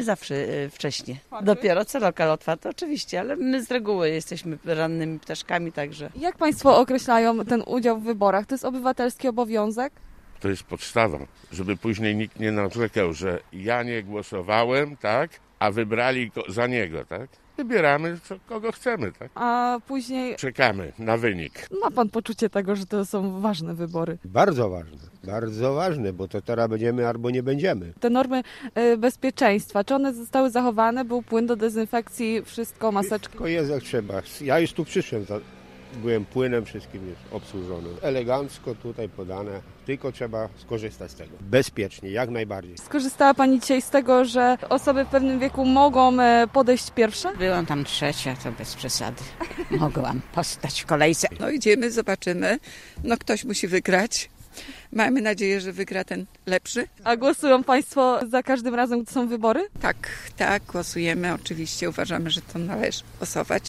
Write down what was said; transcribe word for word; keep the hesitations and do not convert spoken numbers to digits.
zawsze e, wcześnie. Dopiero co lokal otwarty, oczywiście, ale my z reguły jesteśmy rannymi ptaszkami, także... Jak Państwo określają ten udział w wyborach? To jest obywatelski obowiązek? To jest podstawa, żeby później nikt nie narzekał, że ja nie głosowałem, tak, a wybrali go za niego, tak? Wybieramy, co, kogo chcemy, tak? A później Czekamy na wynik. ma Pan poczucie tego, że to są ważne wybory? Bardzo ważne, bardzo ważne, bo to teraz będziemy albo nie będziemy. Te normy y, bezpieczeństwa, czy one zostały zachowane? Był płyn do dezynfekcji, wszystko, maseczki? Wszystko jest jak trzeba. Ja już tu przyszłem, za- byłem płynem, wszystkim jest obsłużone. Elegancko tutaj podane, tylko trzeba skorzystać z tego. Bezpiecznie, jak najbardziej. Skorzystała Pani dzisiaj z tego, że osoby w pewnym wieku mogą e, podejść pierwsze? Byłam tam trzecia, to bez przesady. Mogłam postać w kolejce. No idziemy, zobaczymy. No ktoś musi wygrać. Mamy nadzieję, że wygra ten lepszy. A głosują Państwo za każdym razem, gdy są wybory? Tak, tak, głosujemy. Oczywiście uważamy, że to należy głosować.